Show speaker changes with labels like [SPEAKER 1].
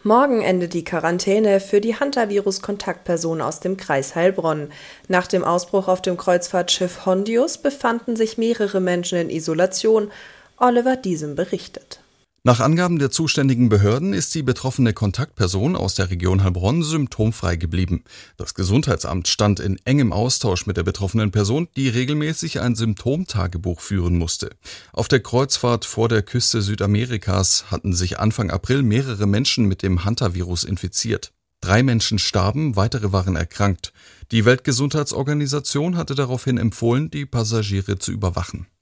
[SPEAKER 1] Morgen endet die Quarantäne für die Hantavirus-Kontaktperson aus dem Kreis Heilbronn. Nach dem Ausbruch auf dem Kreuzfahrtschiff Hondius befanden sich mehrere Menschen in Isolation. Oliver Diesem berichtet.
[SPEAKER 2] Nach Angaben der zuständigen Behörden ist die betroffene Kontaktperson aus der Region Heilbronn symptomfrei geblieben. Das Gesundheitsamt stand in engem Austausch mit der betroffenen Person, die regelmäßig ein Symptomtagebuch führen musste. Auf der Kreuzfahrt vor der Küste Südamerikas hatten sich Anfang April mehrere Menschen mit dem Hantavirus infiziert. 3 Menschen starben, weitere waren erkrankt. Die Weltgesundheitsorganisation hatte daraufhin empfohlen, die Passagiere zu überwachen.